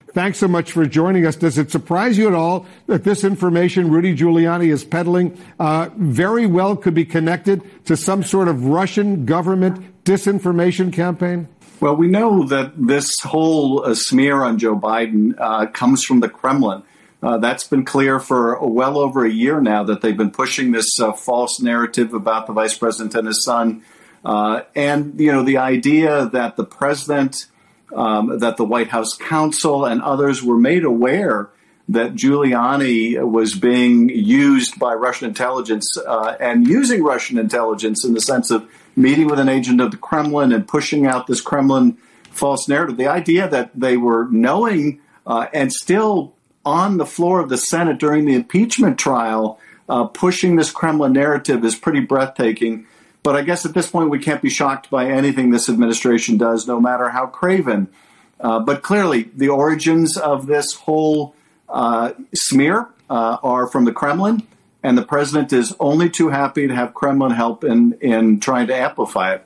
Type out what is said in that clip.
Thanks so much for joining us. Does it surprise you at all that this information Rudy Giuliani is peddling very well could be connected to some sort of Russian government disinformation campaign? Well, we know that this whole smear on Joe Biden comes from the Kremlin. That's been clear for well over a year now, that they've been pushing this false narrative about the vice president and his son. And, the idea that the president, that the White House counsel and others were made aware that Giuliani was being used by Russian intelligence and using Russian intelligence in the sense of meeting with an agent of the Kremlin and pushing out this Kremlin false narrative. The idea that they were knowing and still on the floor of the Senate during the impeachment trial, pushing this Kremlin narrative is pretty breathtaking. But I guess at this point, we can't be shocked by anything this administration does, no matter how craven. But clearly, the origins of this whole smear are from the Kremlin, and the president is only too happy to have Kremlin help in trying to amplify it.